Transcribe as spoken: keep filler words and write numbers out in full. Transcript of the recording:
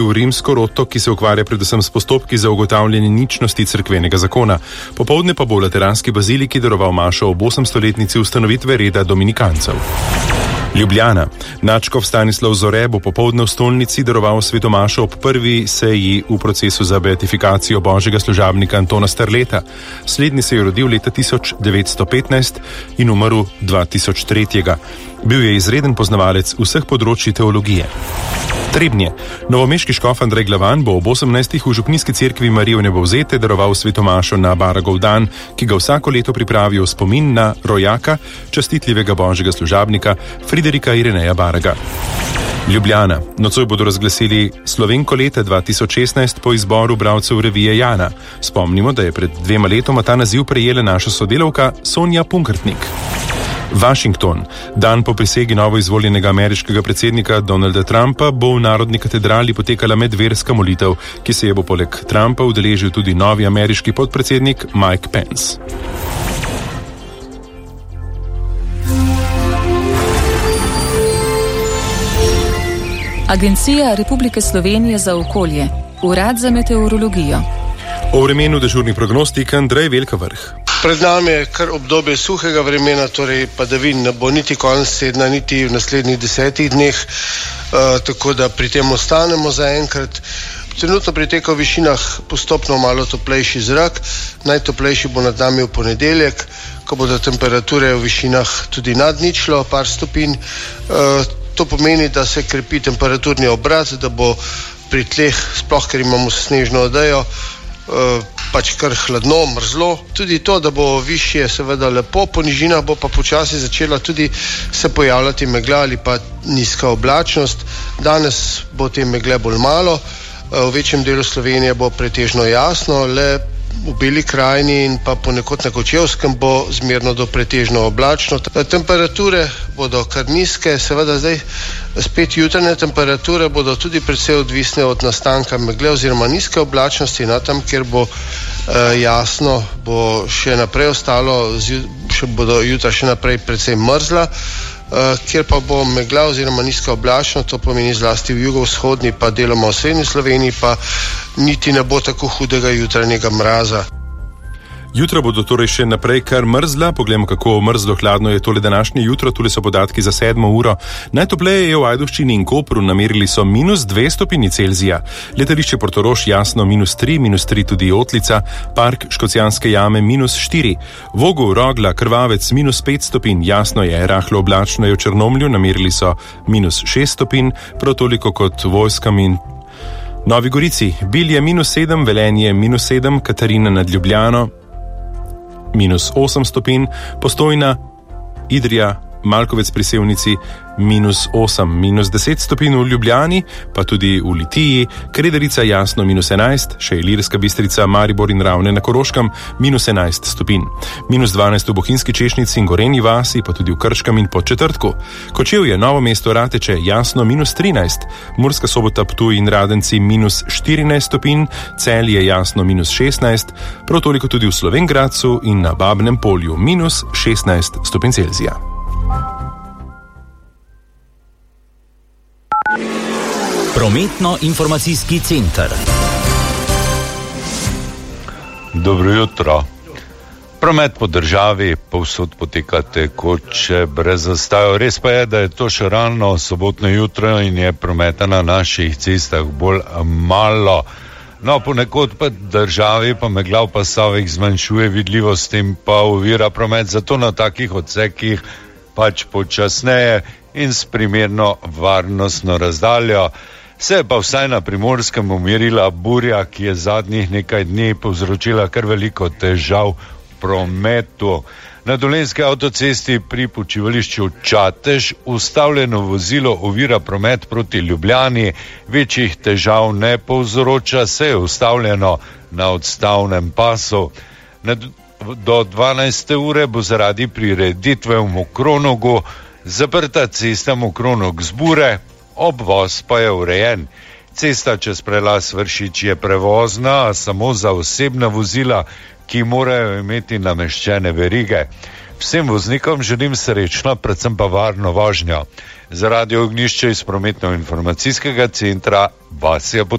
v rimsko roto, ki se ukvarja predvsem s postopki za ugotavljanje ničnosti cerkvenega zakona. Popoldne pa bo v Lateranski baziliki daroval mašo ob osemstoletnici ustanovitve reda dominikancev. Ljubljana. Nadškof Stanislav Zore bo popoldne v stolnici daroval svetomašo ob prvi seji v procesu za beatifikacijo božjega služabnika Antona Strleta. Slednji se je rodil leta tisoč devetsto petnajst in umrl dva tisoč tri. Bil je izreden poznavalec vseh področji teologije. Trebnje. Novomeški škof Andrej Glavan bo ob osemnajstih v župnijski cerkvi Marije Vnebovzete daroval svetomašo na Baragov dan, ki ga vsako leto pripravijo spomin na rojaka, častitljivega božjega služabnika Friderika Ireneja Baraga. Ljubljana. Nocoj bodo razglasili Slovenko leta dva tisoč šestnajst po izboru bralcev revije Jana. Spomnimo, da je pred dvema letoma ta naziv prejela naša sodelavka Sonja Punkrtnik. Washington. Dan po prisegi novoizvoljenega ameriškega predsednika Donalda Trumpa bo v Narodni katedrali potekala medverska molitev, ki se je bo poleg Trumpa udeležil tudi novi ameriški podpredsednik Mike Pence. Agencija Republike Slovenije za okolje. Urad za meteorologijo. O vremenu dežurni prognostik Andrej Velka Vrh. Pred nami je kar obdobje suhega vremena, torej padavin ne bo niti konec tedna, niti v naslednjih desetih dneh, uh, tako da pri tem ostanemo zaenkrat. Trenutno priteka v višinah postopno malo toplejši zrak, najtoplejši bo nad nami v ponedeljek, ko bodo temperature v višinah tudi nad ničlo, par stopinj. Uh, to pomeni, da se krepi temperaturni obrat, da bo pri tleh, sploh ker imamo snežno odejo, Uh, pač kar hladno, mrzlo. Tudi to, da bo višje seveda lepo, po nižinah bo pa počasi začela tudi se pojavljati megla ali pa nizka oblačnost. Danes bo te megle bolj malo, uh, v večjem delu Slovenije bo pretežno jasno, le v Beli krajini in pa ponekod na Kočevskem bo zmerno do pretežno oblačno. Temperature bodo kar nizke, seveda zdaj spet jutranje temperature bodo tudi precej odvisne od nastanka megle oziroma nizke oblačnosti, na tam, kjer bo eh, jasno, bo še naprej ostalo, še bodo jutra še naprej precej mrzla, eh, kjer pa bo megla oziroma nizka oblačnost, to pomeni zlasti v jugovzhodni pa deloma v srednji Sloveniji, pa niti ne bo tako hudega jutranjega mraza. Jutra bodo torej še naprej kar mrzla, poglejmo, kako mrzlo hladno je tole današnje jutro, tule so podatki za sedmo uro. Najtopleje je v Ajdovščini in Kopru, namerili so minus dve stopinji Celzija. Letališče Portorož jasno minus tri, minus tri tudi Otlica, park Škocjanske jame minus štiri. Vogel, Rogla, Krvavec minus pet stopinj, jasno je, rahlo oblačno je v Črnomlju, namerili so minus šest stopinj, prav toliko kot Vojskam in Novi Gorici. Bilje minus sedem, Velenje minus sedem, Katarina nad Ljubljano minus osem stopinj, Postojna, Idrija, Malkovec pri Sevnici minus osem, minus deset stopinj v Ljubljani, pa tudi v Litiji, Krederica jasno minus enajst, še Ilirska Bistrica, Maribor in Ravne na Koroškem minus enajst stopinj, minus dvanajst v Bohinjski Češnici in Gorenji vasi, pa tudi v Krškem in Podčetrtku. Kočevje, Novo mesto, Rateče jasno minus trinajst, Murska Sobota, Ptuj in Radenci minus štirinajst stopinj, Celje jasno minus šestnajst, prav toliko tudi v Slovenj Gradcu in na Babnem Polju minus šestnajst stopinj Celzija. Prometno-informacijski center. Dobro jutro. Promet po državi povsod poteka tekoče, brez zastojev. Res pa je, da je to še rano sobotno jutro in je prometa na naših cestah bolj malo. No, ponekod pa državi pa megla v pasovih zmanjšuje vidljivost in pa ovira promet, zato na takih odsekih pač počasneje in s primerno varnostno razdaljo. Se je pa vsaj na Primorskem umirila burja, ki je zadnjih nekaj dni povzročila kar veliko težav v prometu. Na Dolenjski avtocesti pri počivališču Čatež ustavljeno vozilo ovira promet proti Ljubljani, večjih težav ne povzroča, se je ustavljeno na odstavnem pasu. Na, do dvanajste ure bo zaradi prireditve v Mokronogu zaprta cesta Mokronog-Zbure, obvoz pa je urejen. Cesta čez prelaz Vršič je prevozna, a samo za osebna vozila, ki morajo imeti nameščene verige. Vsem voznikom želim srečno, predvsem pa varno vožnjo. Za Radio Ognjišče iz prometno-informacijskega centra Vasja Potočnik.